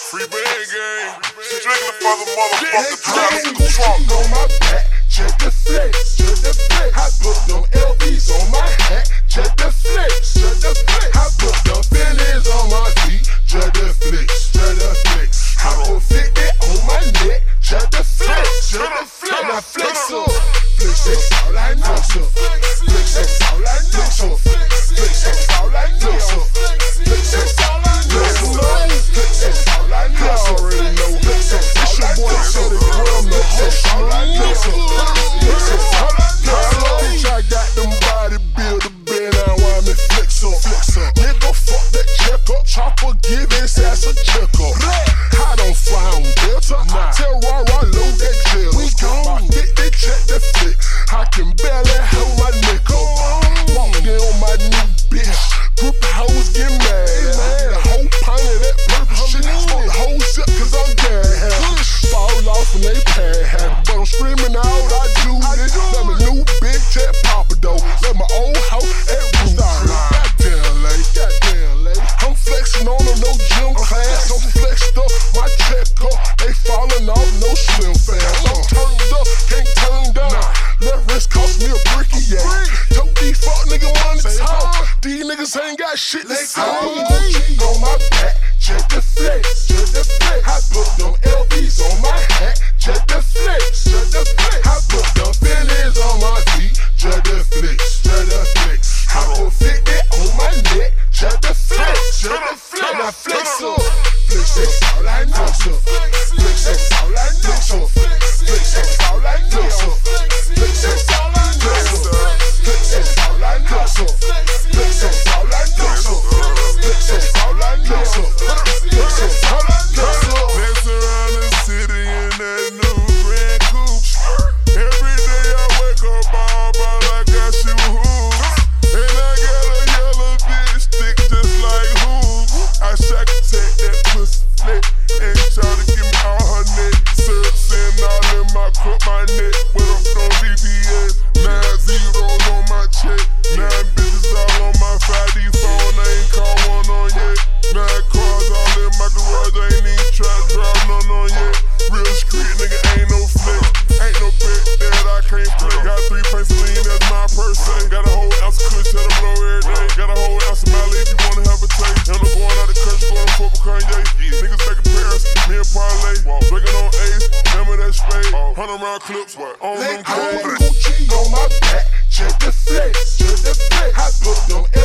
Free band game. Strictly for the motherfucking tropical trunk. On my back, check the flex, check the flex. I put them LVs on my hat, check the flex, check the flex. I put them Phillies on my feet, check the flex, check the flex. I put 50 on my neck, check the flex, check the flex. Now flex up, flex that's all I know. Flex that's all I know. Flex that's all I know. Flex that's all I know. Flex that's all I know. I already know. Flex that's all I know. Flex that's all I know. Flex that's all I know. Bitch, I got them bodybuilder band on while me flex up. Nigga, fuck that check up. Chopper give his ass a check up. I don't fly on Delta. I tell Rara load that jail. We gone. They check the flick. I can barely hold my neck up. Walking on my new bitch. Group of hoes get mad. The whole pint of that purple shit. Smoke the whole sip cause I'm dead. Fall off when they pad. But I'm screaming out, I do this. Let my new big tech papa though. Let my old hoe at root. Goddamn lady. I'm flexing on them, no gym class. I'm flexed up, my check up. They falling off, no slim fast. I'm turned up, can't turn down. Left wrist cost me a bricky, yeah. Told these fuck nigga money talk. These niggas ain't got shit, they go. Gucci on my back, check the flex, check the flex. I put them LVs on my hat, check the flex, check the flex. I put them Phillies on my feet, check the flex, check the flex. I put 50 on my neck, check the flex, check the flex. Now flex up, flex that's all I know. Flex that's all I know. Flex that's all I know. Flex that's all I know. Flex that's all I know. Flex that's all I know. Flex that's all I know. Flex that's all I know. Flex around the city in that new Grand Coupe. Every day I wake up all about like I shoot hoops. And I got a yellow bitch stick just like hoops. I shack attack that pussy flick and try to give me all her neck. Syrup sitting all in my cup, my neck. Went up on BBS. 9 zeros on my check. 9 bitches all on my 5D phone. I ain't called one on yet. 9 cars all in my garage. I ain't even try to drive none on yet. Real street nigga, ain't no flex. Ain't no bet that I can't play. Got 3 pencilines, that's my person. Got a whole ounce of kush that'll blow every day. Got a whole ounce of Molly if you wanna have a taste. And I'm going out the country, going to fuck with Kanye. Niggas back in Paris, me and Parlay. Drinking on Ace, remember that spade. 100 round clips, on them Gucci on my back, check the flex, check the flex. I put them